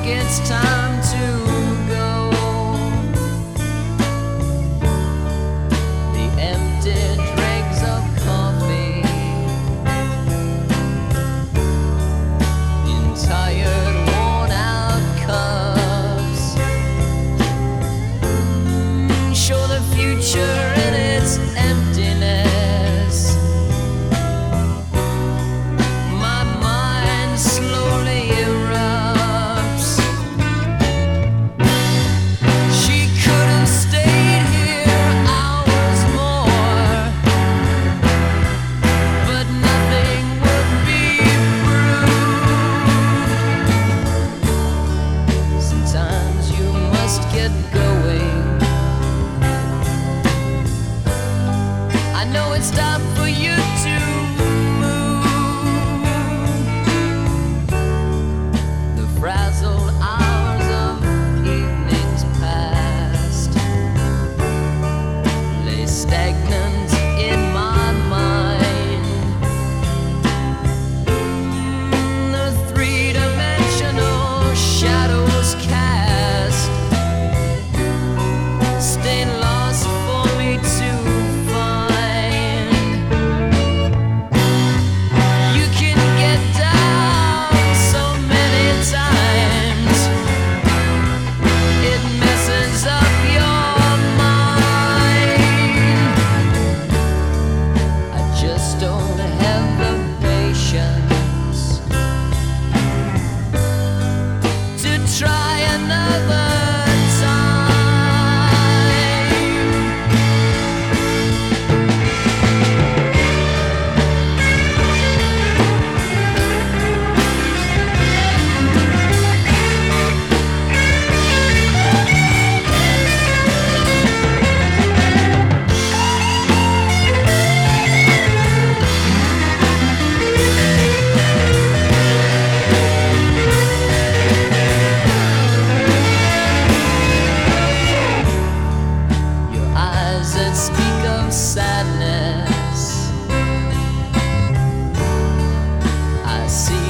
it's time to go. The empty dregs of coffee in tired, worn-out cups show the future in its emptiness. My mind slowly erupts. She could have stayed here hours more, but nothing would be proved. Sometimes you must get going. I know it's time for you to move. The frazzled hours of evenings past lay stagnant in my mind. The three-dimensional shadows cast stay lost for me to find. You can get down so many times, it messes up your mind. I just don't have the patience to try another time. Your eyes that speak of sadness, I see